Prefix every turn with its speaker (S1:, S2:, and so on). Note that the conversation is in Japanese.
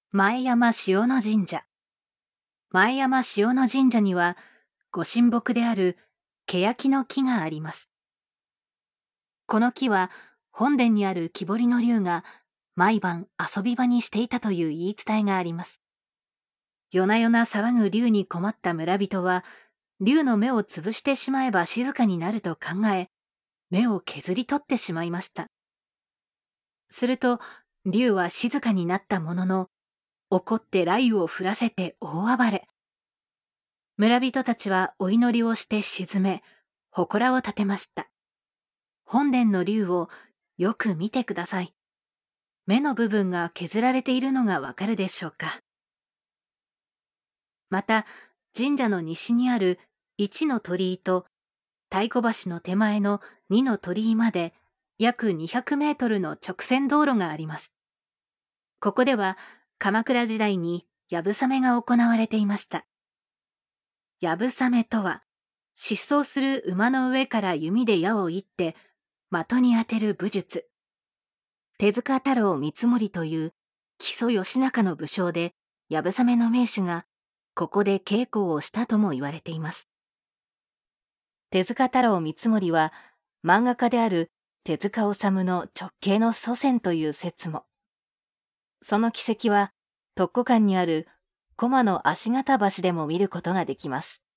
S1: 前山塩野神社。前山塩野神社には、ご神木である欅の木があります。この木は、本殿にある木彫りの竜が毎晩遊び場にしていたという言い伝えがあります。夜な夜な騒ぐ竜に困った村人は、竜の目を潰してしまえば静かになると考え、目を削り取ってしまいました。すると、竜は静かになったものの、怒って雷雨を降らせて大暴れ。村人たちはお祈りをして鎮め、祠を建てました。本殿の竜をよく見てください。目の部分が削られているのがわかるでしょうか。また、神社の西にある1の鳥居と太鼓橋の手前の2の鳥居まで約200メートルの直線道路があります。ここでは鎌倉時代にやぶさめが行われていました。やぶさめとは、疾走する馬の上から弓で矢を射って的に当てる武術。手塚太郎光盛という木曽義仲の武将で、やぶさめの名手がここで稽古をしたとも言われています。手塚太郎光盛は漫画家である手塚治虫の直系の祖先という説も。その軌跡は特古館にある駒の足形橋でも見ることができます。